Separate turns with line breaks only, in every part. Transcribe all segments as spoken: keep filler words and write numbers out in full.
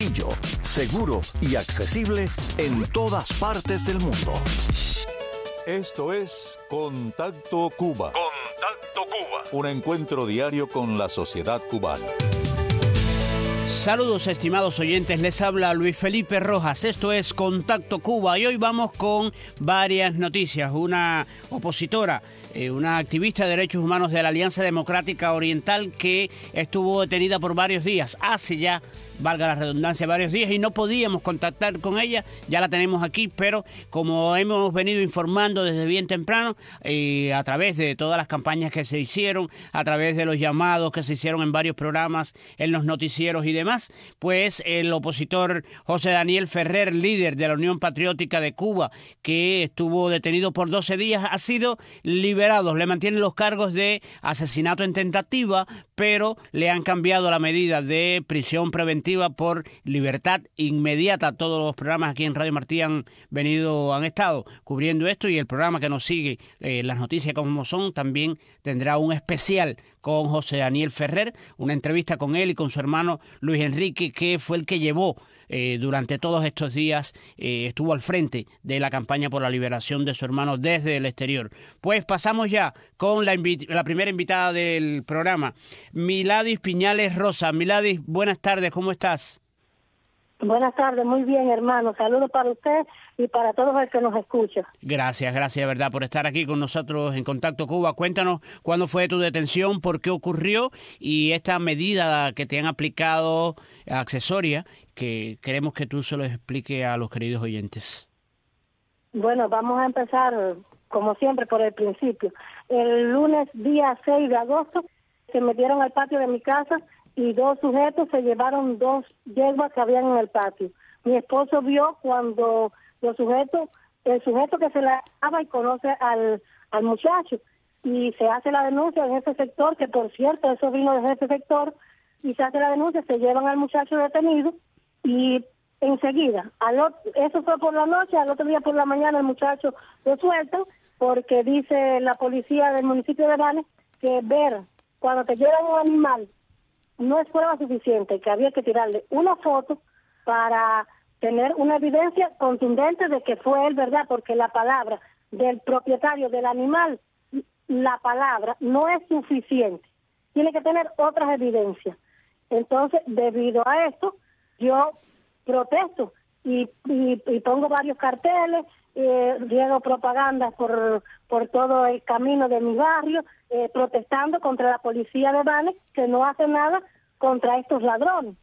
seguro y accesible en todas partes del mundo. Esto es Contacto Cuba. Contacto Cuba. Un encuentro diario con la sociedad cubana.
Saludos, estimados oyentes, les habla Luis Felipe Rojas. Esto es Contacto Cuba y hoy vamos con varias noticias. Una opositora, eh, una activista de derechos humanos de la Alianza Democrática Oriental que estuvo detenida por varios días, hace ya, valga la redundancia, varios días, y no podíamos contactar con ella. Ya la tenemos aquí, pero como hemos venido informando desde bien temprano, eh, a través de todas las campañas que se hicieron, a través de los llamados que se hicieron en varios programas, en los noticieros y demás, pues el opositor José Daniel Ferrer, líder de la Unión Patriótica de Cuba, que estuvo detenido por doce días, ha sido liberado. Le mantienen los cargos de asesinato en tentativa, pero le han cambiado la medida de prisión preventiva por libertad inmediata. Todos los programas aquí en Radio Martí han venido, han estado cubriendo esto, y el programa que nos sigue, eh, las noticias como son, también tendrá un especial con José Daniel Ferrer, una entrevista con él y con su hermano Luis Enrique, que fue el que llevó eh, durante todos estos días, eh, estuvo al frente de la campaña por la liberación de su hermano desde el exterior. Pues pasamos ya con la, invi- la primera invitada del programa, Miladis Piñales Rosa. Miladis, buenas tardes, ¿cómo estás?
Buenas tardes, muy bien, hermano. Saludos para usted y para todos los que nos escuchan. Gracias,
gracias, verdad, por estar aquí con nosotros en Contacto Cuba. Cuéntanos cuándo fue tu detención, por qué ocurrió y esta medida que te han aplicado accesoria, que queremos que tú se lo expliques a los queridos oyentes.
Bueno, vamos a empezar, como siempre, por el principio. El lunes, día seis de agosto, se metieron al patio de mi casa y dos sujetos se llevaron dos yeguas que habían en el patio. Mi esposo vio cuando los sujetos, el sujeto que se la daba y conoce al, al muchacho, y se hace la denuncia en ese sector, que por cierto, eso vino de ese sector, y se hace la denuncia, se llevan al muchacho detenido, y enseguida, al otro, eso fue por la noche, al otro día por la mañana el muchacho lo sueltan, porque dice la policía del municipio de Vanes que ver cuando te llevan un animal no es prueba suficiente, que había que tirarle una foto para tener una evidencia contundente de que fue él, ¿verdad? Porque la palabra del propietario del animal, la palabra no es suficiente. Tiene que tener otras evidencias. Entonces, debido a esto, yo protesto y, y, y pongo varios carteles, eh, riego propaganda por, por todo el camino de mi barrio, eh, protestando contra la policía de Vanes, que no hace nada contra estos ladrones.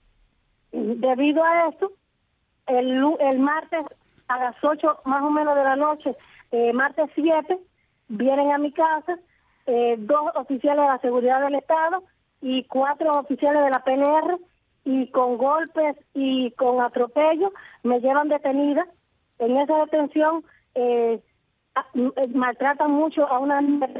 Debido a esto, el, el martes a las ocho más o menos de la noche, eh, martes siete, vienen a mi casa eh, dos oficiales de la seguridad del Estado y cuatro oficiales de la P N R, y con golpes y con atropello me llevan detenida. En esa detención eh, maltratan mucho a una niña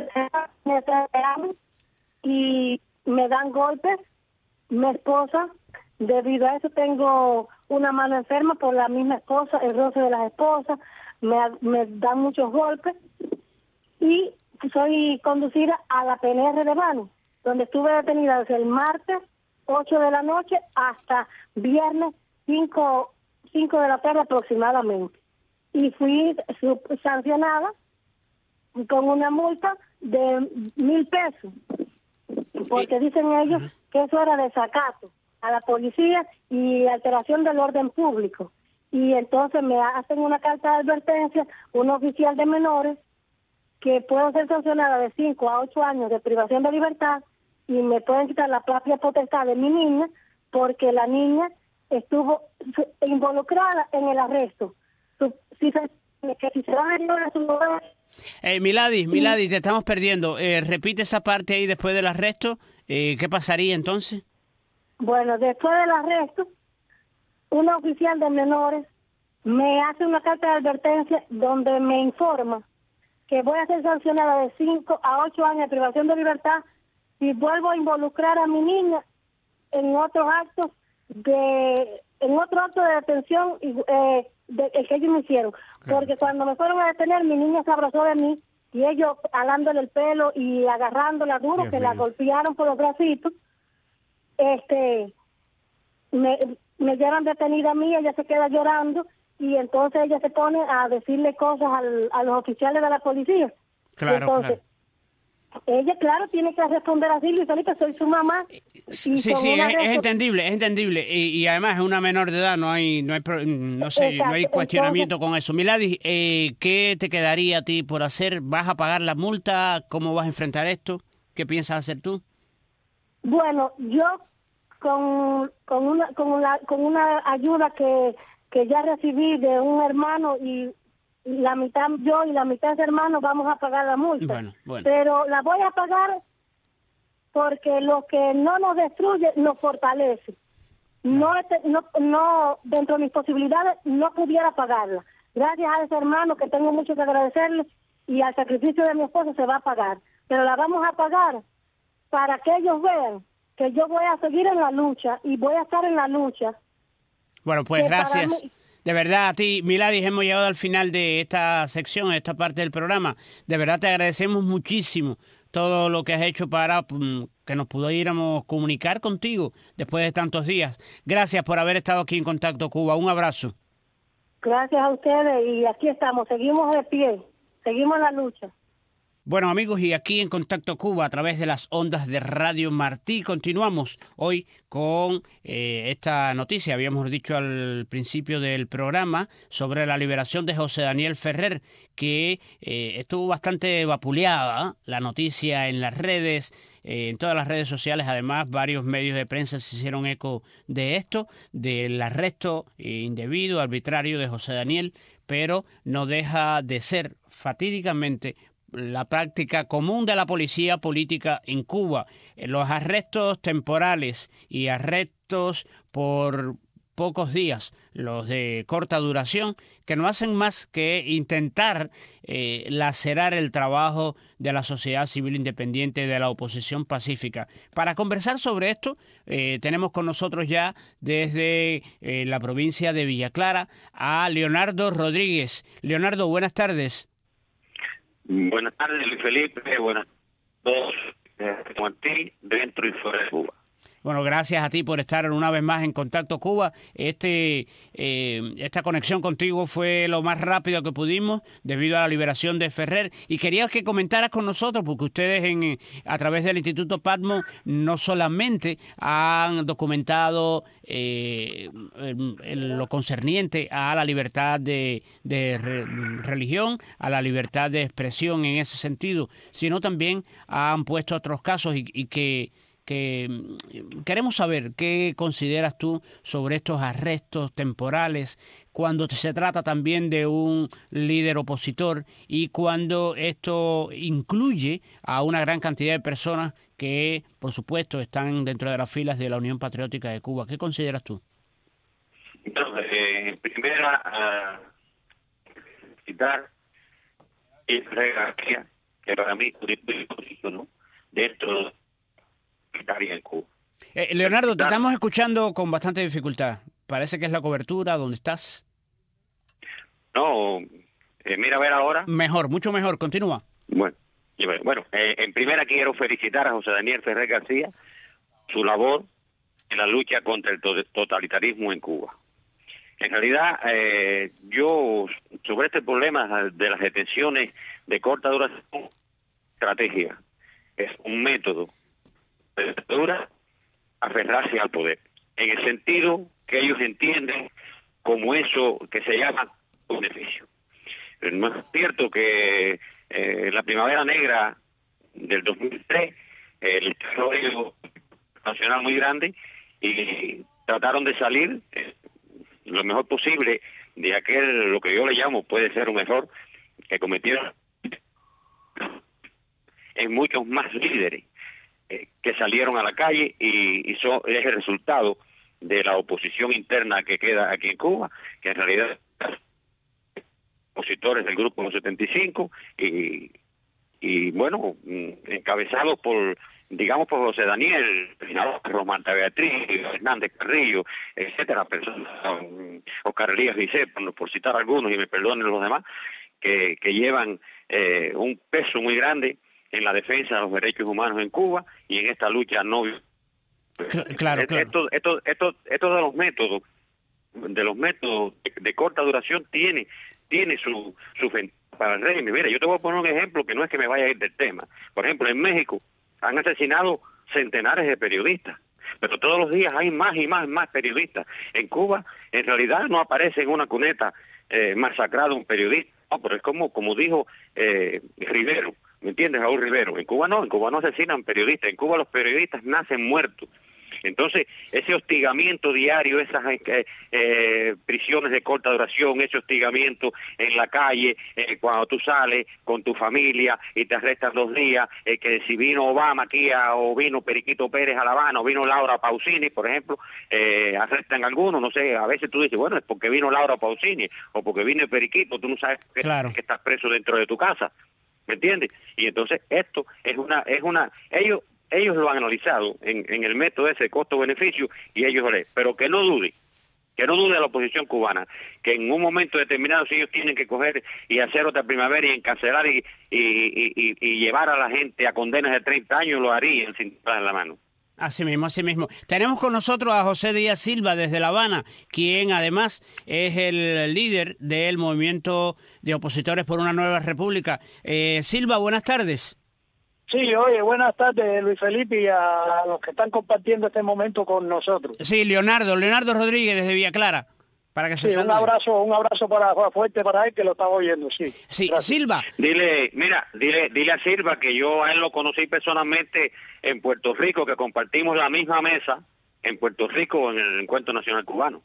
y me dan golpes. Mi esposa, debido a eso tengo una mano enferma por la misma esposa, el roce de las esposas, me, me dan muchos golpes, y soy conducida a la P N R de Vanes, donde estuve detenida desde el martes ocho de la noche hasta viernes cinco de la tarde aproximadamente. Y fui sancionada con una multa de mil pesos, porque dicen ellos que eso era desacato a la policía y alteración del orden público. Y entonces me hacen una carta de advertencia, un oficial de menores, que puedo ser sancionada de cinco a ocho años de privación de libertad, y me pueden quitar la propia potestad de mi niña, porque la niña estuvo involucrada en el arresto. Si se, que si se va a ir a su lugar...
Eh, Miladis, sí. Miladis, te estamos perdiendo. Eh, repite esa parte ahí después del arresto. Eh, ¿Qué pasaría entonces?
Bueno, después del arresto, un oficial de menores me hace una carta de advertencia donde me informa que voy a ser sancionada de cinco a ocho años de privación de libertad si vuelvo a involucrar a mi niña en otros actos de, en otro acto de detención eh, de, el que ellos me hicieron. Porque cuando me fueron a detener, mi niña se abrazó de mí y ellos jalándole el pelo y agarrándola duro, Dios que mío. La golpearon por los bracitos. Este, me, me llevan detenida a mí, ella se queda llorando y entonces ella se pone a decirle cosas al, a los oficiales de la policía.
Claro,
entonces,
claro.
Ella, claro, tiene que responder así, Luis Felipe, soy su mamá.
Sí, sí, sí es, es entendible, es entendible. Y, y además es una menor de edad, no hay, no hay, no sé, Exacto. no hay cuestionamiento Entonces, con eso. Milady, eh, ¿qué te quedaría a ti por hacer? ¿Vas a pagar la multa? ¿Cómo vas a enfrentar esto? ¿Qué piensas hacer tú?
Bueno, yo con, con una con una, con una ayuda que, que ya recibí de un hermano y la mitad yo y la mitad de hermanos vamos a pagar la multa.
Bueno, bueno.
Pero la voy a pagar porque lo que no nos destruye nos fortalece. No, no, no dentro de mis posibilidades no pudiera pagarla. Gracias a ese hermano que tengo mucho que agradecerle y al sacrificio de mi esposo se va a pagar. Pero la vamos a pagar para que ellos vean que yo voy a seguir en la lucha y voy a estar en la lucha.
Bueno, pues gracias. Mí... De verdad, a ti, Milady, hemos llegado al final de esta sección, esta parte del programa. De verdad te agradecemos muchísimo todo lo que has hecho para um, que nos pudiéramos comunicar contigo después de tantos días. Gracias por haber estado aquí en Contacto Cuba. Un abrazo.
Gracias a ustedes y aquí estamos, seguimos de pie, seguimos en la lucha.
Bueno, amigos, y aquí en Contacto Cuba, a través de las ondas de Radio Martí, continuamos hoy con eh, esta noticia. Habíamos dicho al principio del programa sobre la liberación de José Daniel Ferrer, que eh, estuvo bastante vapuleada, ¿eh? La noticia en las redes, eh, en todas las redes sociales. Además, varios medios de prensa se hicieron eco de esto, del arresto indebido, arbitrario de José Daniel, pero no deja de ser fatídicamente la práctica común de la policía política en Cuba. Los arrestos temporales y arrestos por pocos días, los de corta duración, que no hacen más que intentar eh, lacerar el trabajo de la sociedad civil independiente, de la oposición pacífica. Para conversar sobre esto, eh, tenemos con nosotros ya desde eh, la provincia de Villa Clara a Leonardo Rodríguez. Leonardo, buenas tardes.
Buenas tardes, Luis Felipe. Buenas tardes a ti, dentro y fuera de Cuba.
Bueno, gracias a ti por estar una vez más en Contacto Cuba. Este, eh, esta conexión contigo fue lo más rápido que pudimos debido a la liberación de Ferrer. Y quería que comentaras con nosotros, porque ustedes en, a través del Instituto Patmo no solamente han documentado eh, lo concerniente a la libertad de, de re, religión, a la libertad de expresión en ese sentido, sino también han puesto otros casos y, y que... que queremos saber qué consideras tú sobre estos arrestos temporales cuando se trata también de un líder opositor y cuando esto incluye a una gran cantidad de personas que, por supuesto, están dentro de las filas de la Unión Patriótica de Cuba. ¿Qué consideras tú?
Entonces, eh, primera, uh, citar el García, que para mí es un ¿no? dentro de en Cuba.
Eh, Leonardo, te estamos escuchando con bastante dificultad. Parece que es la cobertura. ¿Dónde estás?
No, eh, mira a ver ahora.
Mejor, mucho mejor. Continúa.
Bueno, bueno eh, en primera quiero felicitar a José Daniel Ferrer García su labor en la lucha contra el totalitarismo en Cuba. En realidad, eh, yo sobre este problema de las detenciones de corta duración, estrategia, es un método de dictadura aferrarse al poder, en el sentido que ellos entienden como eso que se llama beneficio. No es cierto que eh, la Primavera Negra del dos mil tres, eh, el desarrollo nacional muy grande, y trataron de salir eh, lo mejor posible de aquel, lo que yo le llamo, puede ser un error, que cometieron en muchos más líderes que salieron a la calle y, y son, es el resultado de la oposición interna que queda aquí en Cuba, que en realidad opositores del Grupo setenta y cinco y, y bueno, encabezados por, digamos, por José Daniel, Román Beatriz, Hernández Carrillo, etcétera, personas, Oscar Elías Vicé, por, por citar algunos, y me perdonen los demás, que, que llevan eh, un peso muy grande en la defensa de los derechos humanos en Cuba y en esta lucha no.
Claro, claro.
Esto, esto, esto, esto de los métodos, de los métodos de, de corta duración tiene, tiene su, su para el régimen. Mira, yo te voy a poner un ejemplo que no es que me vaya a ir del tema. Por ejemplo, en México han asesinado centenares de periodistas, pero todos los días hay más y más y más periodistas. En Cuba, en realidad, no aparece en una cuneta eh, masacrado un periodista, no, pero es como, como dijo eh, Rivero, ¿me entiendes? Raúl Rivero. En Cuba no, en Cuba no asesinan periodistas, en Cuba los periodistas nacen muertos. Entonces, ese hostigamiento diario, esas eh, eh, prisiones de corta duración, ese hostigamiento en la calle, eh, cuando tú sales con tu familia y te arrestan dos días, eh, que si vino Obama aquí a, o vino Periquito Pérez a La Habana o vino Laura Pausini, por ejemplo, eh, arrestan a algunos, no sé, a veces tú dices, bueno, es porque vino Laura Pausini o porque vino el Periquito, tú no sabes que,
claro.
que estás preso dentro de tu casa, ¿me entiendes? Y entonces esto es una, es una, ellos... Ellos lo han analizado en, en el método ese costo-beneficio y ellos leen. Pero que no dude, que no dude la oposición cubana, que en un momento determinado si ellos tienen que coger y hacer otra primavera y encarcelar y, y, y, y, y llevar a la gente a condenas de treinta años, lo harían sin dar la mano.
Así mismo, así mismo. Tenemos con nosotros a José Díaz Silva desde La Habana, quien además es el líder del movimiento de opositores por una nueva república. Eh, Silva, buenas tardes.
Sí, oye, buenas tardes, Luis Felipe, y a los que están compartiendo este momento con nosotros.
Sí, Leonardo, Leonardo Rodríguez desde Villa Clara, para que se
Sí,
salude.
un abrazo, un abrazo para fuerte para él que lo está oyendo, sí.
Sí,
gracias.
Silva.
Dile, mira, dile, dile a Silva que yo a él lo conocí personalmente en Puerto Rico, que compartimos la misma mesa en Puerto Rico en el Encuentro Nacional Cubano.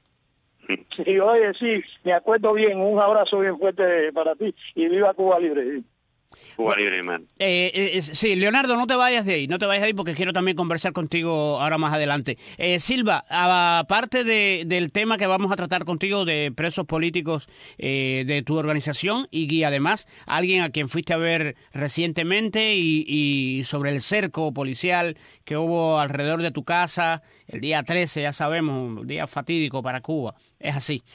Sí, oye, sí, me acuerdo bien, un abrazo bien fuerte para ti y viva Cuba Libre. Sí.
Cuba Libre, hermano.
Eh, eh, sí, Leonardo, no te vayas de ahí, no te vayas de ahí porque quiero también conversar contigo ahora más adelante. Eh, Silva, aparte de, del tema que vamos a tratar contigo de presos políticos eh, de tu organización y, y además alguien a quien fuiste a ver recientemente y, y sobre el cerco policial que hubo alrededor de tu casa el día trece, ya sabemos, un día fatídico para Cuba, es así.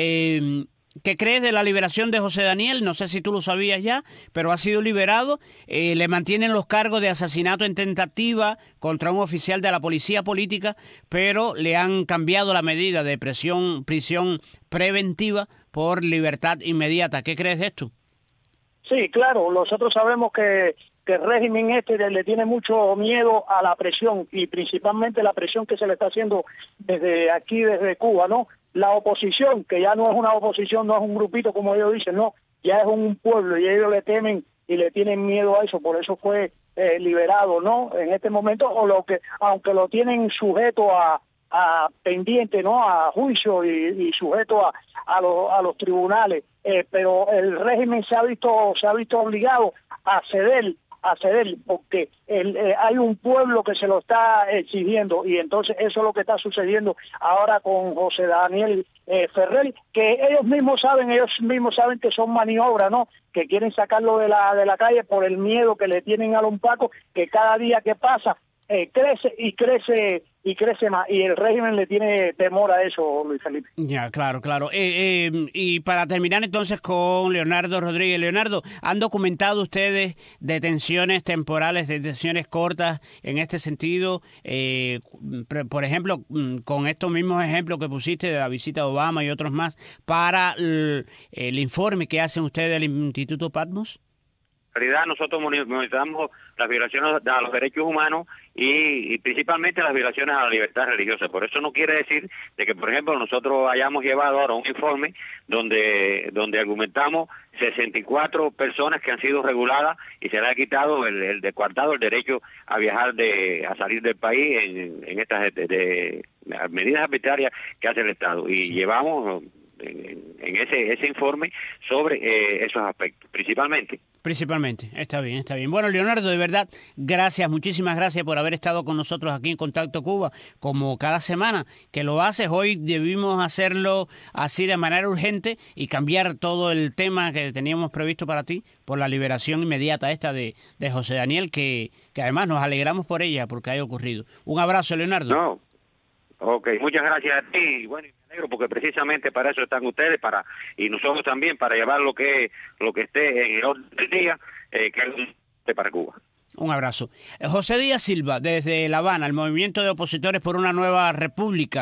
Eh, ¿Qué crees de la liberación de José Daniel? No sé si tú lo sabías ya, pero ha sido liberado. Eh, le mantienen los cargos de asesinato en tentativa contra un oficial de la policía política, pero le han cambiado la medida de prisión, prisión preventiva por libertad inmediata. ¿Qué crees de esto?
Sí, claro, nosotros sabemos que, que el régimen este le tiene mucho miedo a la presión y principalmente la presión que se le está haciendo desde aquí, desde Cuba, ¿no? La oposición, que ya no es una oposición, no es un grupito como ellos dicen, no, ya es un pueblo y ellos le temen y le tienen miedo a eso, por eso fue eh, liberado, ¿no? En este momento, o lo que, aunque lo tienen sujeto a, a pendiente, ¿no? A juicio y, y sujeto a, a, lo, a los tribunales, eh, pero el régimen se ha visto, se ha visto obligado a ceder a ceder porque el, eh, hay un pueblo que se lo está exigiendo y entonces eso es lo que está sucediendo ahora con José Daniel eh, Ferrer, que ellos mismos saben, ellos mismos saben que son maniobras, ¿no? Que quieren sacarlo de la de la calle por el miedo que le tienen a los pacos, que cada día que pasa eh, crece y crece y crece más, y el régimen le tiene temor a eso, Luis Felipe.
Ya, claro, claro. Eh, eh, y para terminar entonces con Leonardo Rodríguez. Leonardo, ¿han documentado ustedes detenciones temporales, detenciones cortas en este sentido? Eh, por ejemplo, con estos mismos ejemplos que pusiste de la visita de Obama y otros más, para el, el informe que hacen ustedes del Instituto Patmos.
En realidad nosotros monitoramos las violaciones a los derechos humanos y, y principalmente las violaciones a la libertad religiosa. Por eso no quiere decir de que, por ejemplo, nosotros hayamos llevado ahora un informe donde donde argumentamos sesenta y cuatro personas que han sido reguladas y se le ha quitado el, el descuartado el derecho a viajar, de a salir del país en, en estas de, de, de medidas arbitrarias que hace el Estado. Y sí. llevamos en, en ese ese informe sobre eh, esos aspectos, principalmente.
Principalmente, está bien, está bien. Bueno, Leonardo, de verdad, gracias, muchísimas gracias por haber estado con nosotros aquí en Contacto Cuba, como cada semana que lo haces. Hoy debimos hacerlo así de manera urgente y cambiar todo el tema que teníamos previsto para ti por la liberación inmediata esta de, de José Daniel, que, que además nos alegramos por ella, porque haya ocurrido. Un abrazo, Leonardo.
No, ok, muchas gracias a ti. Bueno, porque precisamente para eso están ustedes, para y nosotros también, para llevar lo que lo que esté en el orden del día, eh, que es para Cuba.
Un abrazo. José Díaz Silva, desde La Habana, el Movimiento de Opositores por una Nueva República.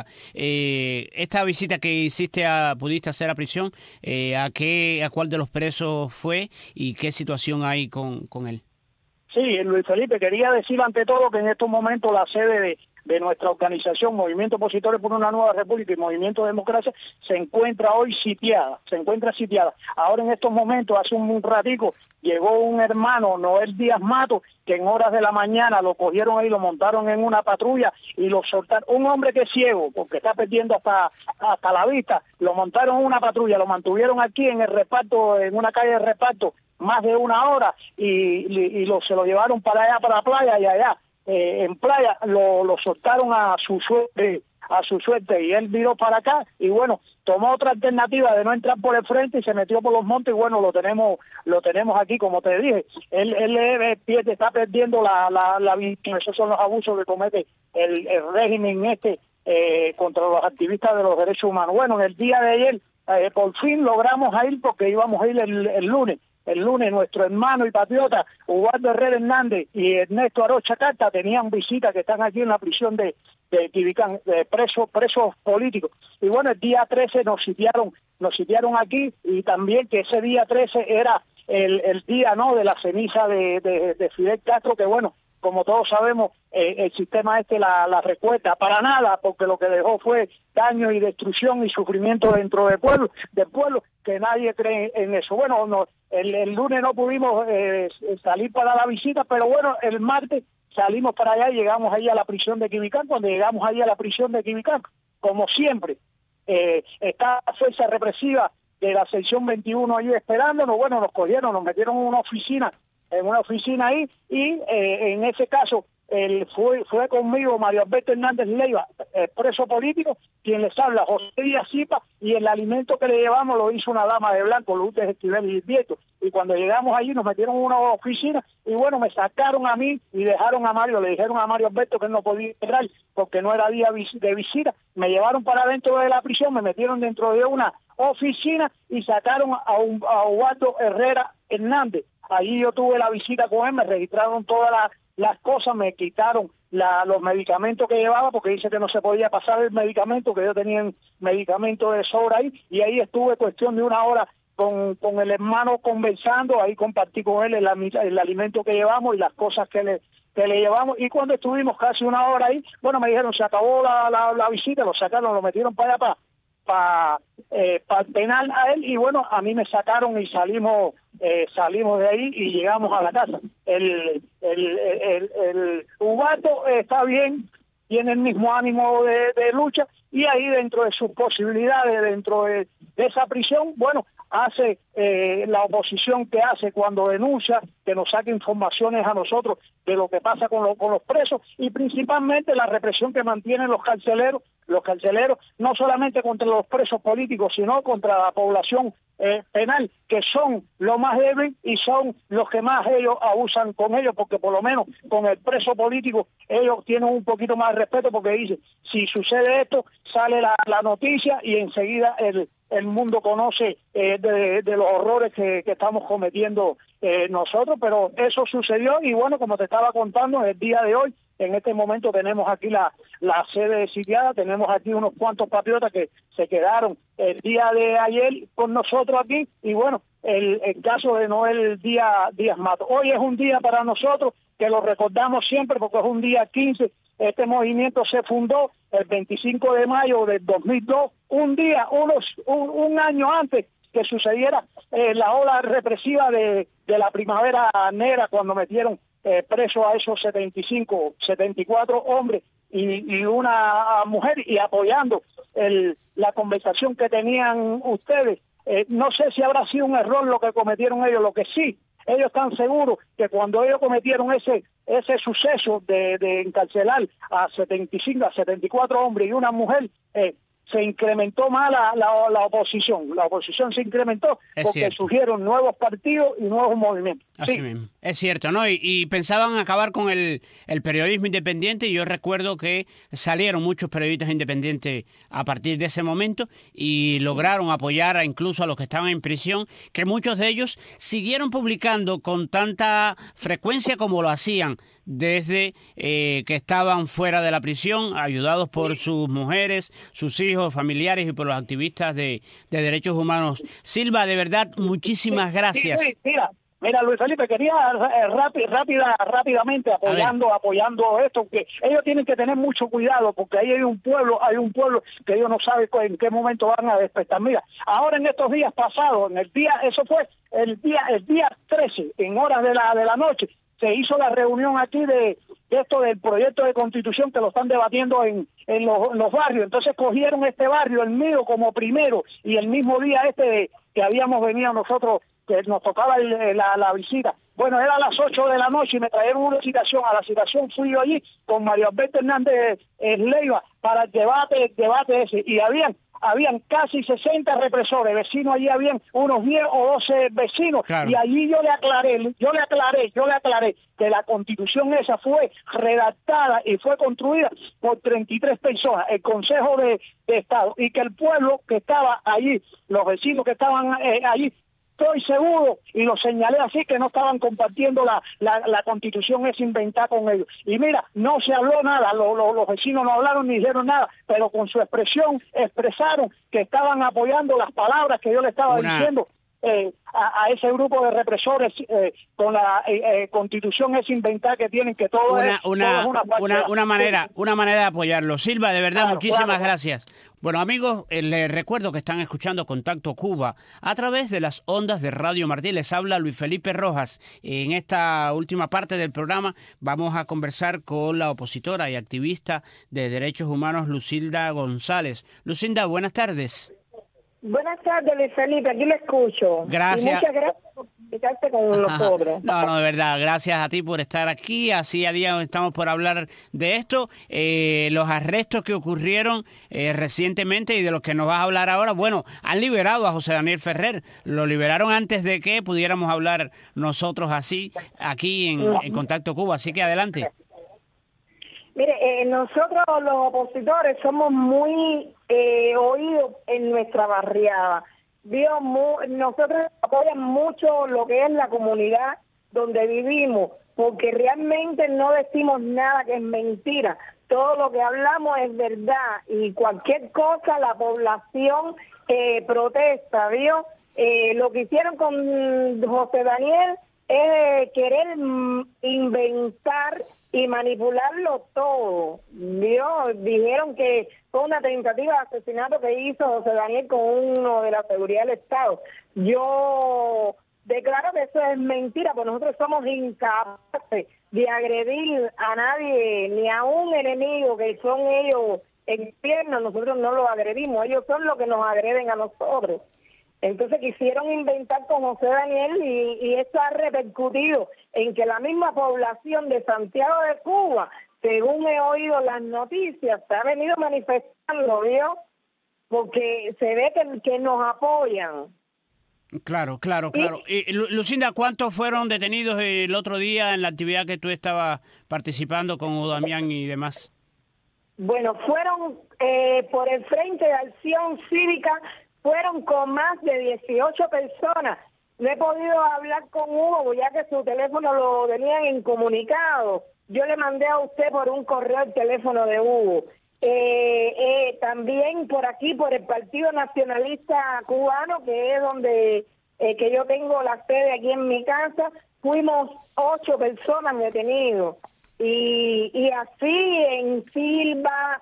Eh, esta visita que hiciste, a, pudiste hacer a prisión, eh, ¿a qué, a cuál de los presos fue y qué situación hay con, con él?
Sí, Luis Felipe, quería decir ante todo que en estos momentos la sede de, de nuestra organización, Movimiento Opositores por una Nueva República y Movimiento de Democracia, se encuentra hoy sitiada, se encuentra sitiada. Ahora en estos momentos, hace un, un ratico, llegó un hermano, Noel Díaz Mato, que en horas de la mañana lo cogieron ahí, lo montaron en una patrulla y lo soltaron. Un hombre que es ciego, porque está perdiendo hasta, hasta la vista, lo montaron en una patrulla, lo mantuvieron aquí en el reparto, en una calle de reparto, más de una hora, y, y, y lo, se lo llevaron para allá, para la playa, y allá, eh, en playa, lo, lo soltaron a su suerte, a su suerte, y él viró para acá, y bueno, tomó otra alternativa de no entrar por el frente y se metió por los montes, y bueno, lo tenemos lo tenemos aquí, como te dije, él, él, él, él está perdiendo la, la, la víctima. Esos son los abusos que comete el, el régimen este eh, contra los activistas de los derechos humanos. Bueno, en el día de ayer, eh, por fin logramos ir, porque íbamos a ir el, el lunes, El lunes nuestro hermano y patriota Ubaldo Herrera Hernández y Ernesto Arocha Carta tenían visitas que están aquí en la prisión de, de Quibicán, de presos presos políticos. Y bueno, el día trece nos sitiaron, nos sitiaron aquí, y también que ese día trece era el, el día no de la ceniza de, de, de Fidel Castro, que bueno, como todos sabemos, eh, el sistema este la, la recuerda para nada, porque lo que dejó fue daño y destrucción y sufrimiento dentro del pueblo, del pueblo, que nadie cree en eso. Bueno, no, el, el lunes no pudimos eh, salir para la visita, pero bueno, el martes salimos para allá y llegamos ahí a la prisión de Quibicán. Cuando llegamos ahí a la prisión de Quibicán, como siempre, eh, está la fuerza represiva de la sección veintiuno ahí esperándonos. Bueno, nos cogieron, nos metieron en una oficina, en una oficina ahí, y eh, en ese caso el, fue fue conmigo Mario Alberto Hernández Leiva, eh, preso político, quien les habla, José Díaz Silva, y el alimento que le llevamos lo hizo una dama de blanco, Lourdes Esquivel y Vieto. Y cuando llegamos allí nos metieron en una oficina y bueno, me sacaron a mí y dejaron a Mario, le dijeron a Mario Alberto que él no podía entrar porque no era día de visita. Me llevaron para dentro de la prisión, me metieron dentro de una oficina y sacaron a, un, a Ubaldo Herrera Hernández. Allí yo tuve la visita con él, me registraron todas las, las cosas, me quitaron la, los medicamentos que llevaba, porque dice que no se podía pasar el medicamento, que yo tenía medicamento de sobra ahí, y ahí estuve cuestión de una hora con, con el hermano conversando, ahí compartí con él el, el alimento que llevamos y las cosas que le que le llevamos, y cuando estuvimos casi una hora ahí, bueno, me dijeron, se acabó la, la, la visita, lo sacaron, lo metieron para allá, para para eh, pa el penal a él, y bueno, a mí me sacaron y salimos eh, salimos de ahí y llegamos a la casa. El el el, el, el Ubaldo está bien, tiene el mismo ánimo de, de lucha, y ahí dentro de sus posibilidades, dentro de, de esa prisión, bueno, hace eh, la oposición que hace cuando denuncia, que nos saque informaciones a nosotros de lo que pasa con, lo, con los presos, y principalmente la represión que mantienen los carceleros, los carceleros, no solamente contra los presos políticos, sino contra la población eh, penal, que son los más débiles y son los que más ellos abusan con ellos, porque por lo menos con el preso político ellos tienen un poquito más de respeto, porque dicen, si sucede esto, sale la, la noticia y enseguida el el mundo conoce eh, de, de los horrores que, que estamos cometiendo eh, nosotros, pero eso sucedió, y bueno, como te estaba contando, el día de hoy, en este momento tenemos aquí la, la sede sitiada, tenemos aquí unos cuantos patriotas que se quedaron el día de ayer con nosotros aquí, y bueno, el, el caso de Noel Díaz, Díaz Mato. Hoy es un día para nosotros que lo recordamos siempre, porque es un día quince. Este movimiento se fundó el veinticinco de mayo del dos mil dos, un día, unos un, un año antes que sucediera eh, la ola represiva de, de la primavera negra, cuando metieron eh, presos a esos setenta y cinco, setenta y cuatro hombres y, y una mujer, y apoyando el, la conversación que tenían ustedes. Eh, no sé si habrá sido un error lo que cometieron ellos, lo que sí, ellos están seguros que cuando ellos cometieron ese ese suceso de, de encarcelar a setenta y cinco, a setenta y cuatro hombres y una mujer, eh, se incrementó más la, la, la oposición. La oposición se incrementó
es
porque
cierto.
surgieron nuevos partidos y nuevos movimientos.
Así
Sí.
mismo. Es cierto, ¿no? Y, y pensaban acabar con el, el periodismo independiente, y yo recuerdo que salieron muchos periodistas independientes a partir de ese momento y lograron apoyar a, incluso a los que estaban en prisión, que muchos de ellos siguieron publicando con tanta frecuencia como lo hacían desde eh, que estaban fuera de la prisión, ayudados por sus mujeres, sus hijos, familiares y por los activistas de, de derechos humanos. Silva, de verdad, muchísimas gracias.
Sí, sí, mira, mira, Luis Felipe, quería eh, rápid, rápida, rápidamente apoyando, apoyando esto, que ellos tienen que tener mucho cuidado, porque ahí hay un pueblo, hay un pueblo que ellos no saben en qué momento van a despertar. Mira, ahora en estos días pasados, en el día, eso fue el día, el día trece, en horas de la de la noche, se hizo la reunión aquí de, de esto del proyecto de constitución que lo están debatiendo en, en, los, en los barrios. Entonces cogieron este barrio, el mío, como primero, y el mismo día este de, que habíamos venido nosotros, que nos tocaba el, la, la visita. Bueno, era a las ocho de la noche y me trajeron una citación. A la citación fui yo allí con Mario Alberto Hernández eh, Leiva para el debate, el debate ese, y habían habían casi sesenta represores, vecinos, allí habían unos diez o doce vecinos,
claro.
Y allí yo le aclaré, yo le aclaré, yo le aclaré que la constitución esa fue redactada y fue construida por treinta y tres personas, el Consejo de, de Estado, y que el pueblo que estaba allí, los vecinos que estaban eh, allí, estoy seguro, y lo señalé así, que no estaban compartiendo la, la, la constitución esa inventada con ellos. Y mira, no se habló nada, lo, lo, los vecinos no hablaron ni dijeron nada, pero con su expresión expresaron que estaban apoyando las palabras que yo le estaba
Una...
diciendo eh, a, a ese grupo de represores eh, con la eh, eh, constitución esa inventada que tienen, que todo
una,
es,
una,
todo es una,
una, una manera, una manera de apoyarlo. Silva, de verdad,
claro,
muchísimas
claro.
gracias. Bueno, amigos, eh, les recuerdo que están escuchando Contacto Cuba a través de las ondas de Radio Martí. Les habla Luis Felipe Rojas. En esta última parte del programa vamos a conversar con la opositora y activista de derechos humanos, Lucilda González. Lucinda, buenas tardes.
Buenas tardes, Luis Felipe, aquí le escucho.
Gracias.
Y muchas gracias por comunicarte con los pobres.
No, no, de verdad, gracias a ti por estar aquí. Así a día estamos por hablar de esto. Eh, los arrestos que ocurrieron eh, recientemente y de los que nos vas a hablar ahora, bueno, han liberado a José Daniel Ferrer. Lo liberaron antes de que pudiéramos hablar nosotros así, aquí en, en Contacto Cuba. Así que adelante.
Mire, eh, nosotros los opositores somos muy eh, oídos en nuestra barriada. Dios, mu- nosotros apoyan mucho lo que es la comunidad donde vivimos, porque realmente no decimos nada que es mentira. Todo lo que hablamos es verdad, y cualquier cosa la población eh, protesta, ¿vio? Eh, lo que hicieron con José Daniel es querer mm, inventar y manipularlo todo, ¿vio? Dijeron que fue una tentativa de asesinato que hizo José Daniel con uno de la seguridad del Estado. Yo declaro que eso es mentira, porque nosotros somos incapaces de agredir a nadie, ni a un enemigo que son ellos externos. Nosotros no los agredimos, ellos son los que nos agreden a nosotros. Entonces quisieron inventar con José Daniel, y, y esto ha repercutido en que la misma población de Santiago de Cuba, según he oído las noticias, se ha venido manifestando, ¿vio? Porque se ve que, que nos apoyan.
Claro, claro, claro. Y, Lucinda, ¿cuántos fueron detenidos el otro día en la actividad que tú estabas participando con Damián y demás?
Bueno, fueron eh, por el Frente de Acción Cívica, fueron con más de dieciocho personas. No he podido hablar con Hugo, ya que su teléfono lo tenían incomunicado. Yo le mandé a usted por un correo el teléfono de Hugo. Eh, eh, también por aquí, por el Partido Nacionalista Cubano, que es donde eh, que yo tengo la sede aquí en mi casa, fuimos ocho personas detenidos. Y, y así en Silva,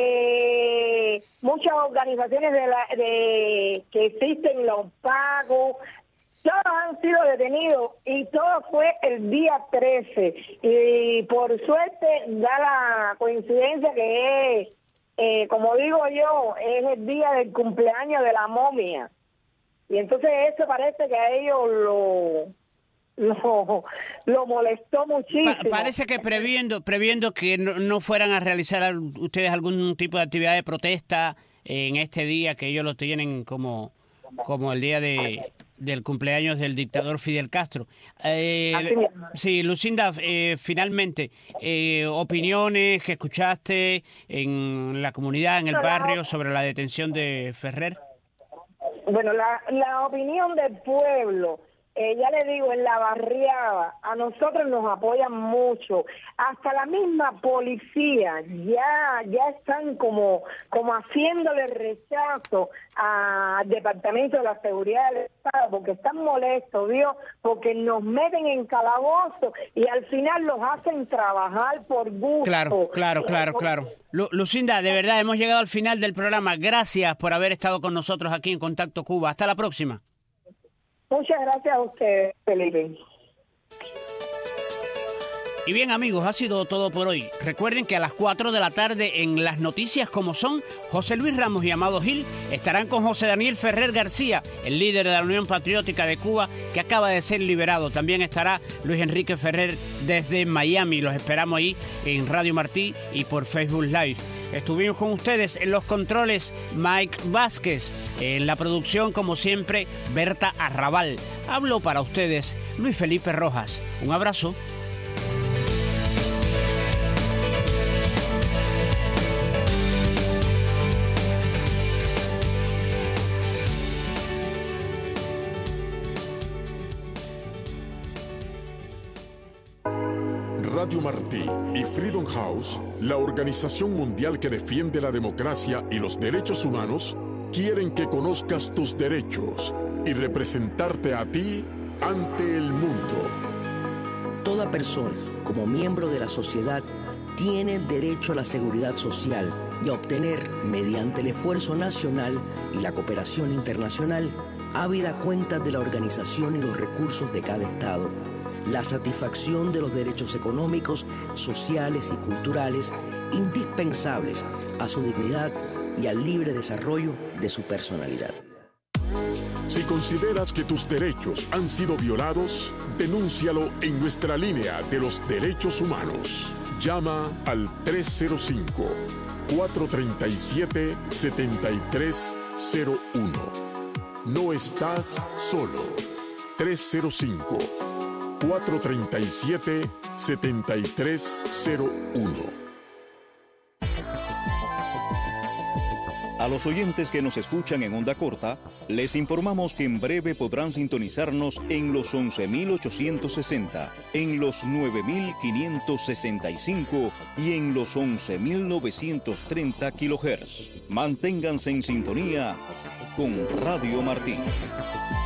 eh, muchas organizaciones de, la, de que existen, los pagos, todos han sido detenidos, y todo fue el día trece. Y por suerte da la coincidencia que es, eh, como digo yo, es el día del cumpleaños de la momia. Y entonces eso parece que a ellos lo... Lo, lo molestó muchísimo.
Pa- parece que previendo previendo que no, no fueran a realizar ustedes algún tipo de actividad de protesta en este día que ellos lo tienen como, como el día de, del cumpleaños del dictador Fidel Castro. Eh, sí, Lucinda, eh, finalmente, eh, opiniones que escuchaste en la comunidad, en el barrio, sobre la detención de Ferrer.
Bueno, la, la opinión del pueblo, eh, ya le digo, en la barriada, a nosotros nos apoyan mucho, hasta la misma policía ya ya están como como haciéndole rechazo al Departamento de la Seguridad del Estado, porque están molestos, Dios, porque nos meten en calabozo y al final los hacen trabajar por gusto.
Claro, claro, claro, claro. Lu Lucinda, de verdad, hemos llegado al final del programa. Gracias por haber estado con nosotros aquí en Contacto Cuba. Hasta la próxima.
Muchas gracias a usted, Felipe.
Y bien, amigos, ha sido todo por hoy. Recuerden que a las cuatro de la tarde en Las Noticias Como Son, José Luis Ramos y Amado Gil estarán con José Daniel Ferrer García, el líder de la Unión Patriótica de Cuba, que acaba de ser liberado. También estará Luis Enrique Ferrer desde Miami. Los esperamos ahí en Radio Martí y por Facebook Live. Estuvimos con ustedes en los controles Mike Vázquez, en la producción, como siempre, Berta Arrabal. Hablo para ustedes Luis Felipe Rojas. Un abrazo.
Radio Martí y Freedom House, la organización mundial que defiende la democracia y los derechos humanos, quieren que conozcas tus derechos y representarte a ti ante el mundo.
Toda persona, como miembro de la sociedad, tiene derecho a la seguridad social y a obtener, mediante el esfuerzo nacional y la cooperación internacional, ávida cuenta de la organización y los recursos de cada Estado, la satisfacción de los derechos económicos, sociales y culturales indispensables a su dignidad y al libre desarrollo de su personalidad.
Si consideras que tus derechos han sido violados, denúncialo en nuestra línea de los derechos humanos. Llama al tres cero cinco, cuatro tres siete, siete tres cero uno. No estás solo. tres cero cinco, cuatro tres siete, siete tres cero uno.
A los oyentes que nos escuchan en onda corta, les informamos que en breve podrán sintonizarnos en los once mil ochocientos sesenta, en los nueve mil quinientos sesenta y cinco y en los once mil novecientos treinta kilohertz. Manténganse en sintonía con Radio Martí.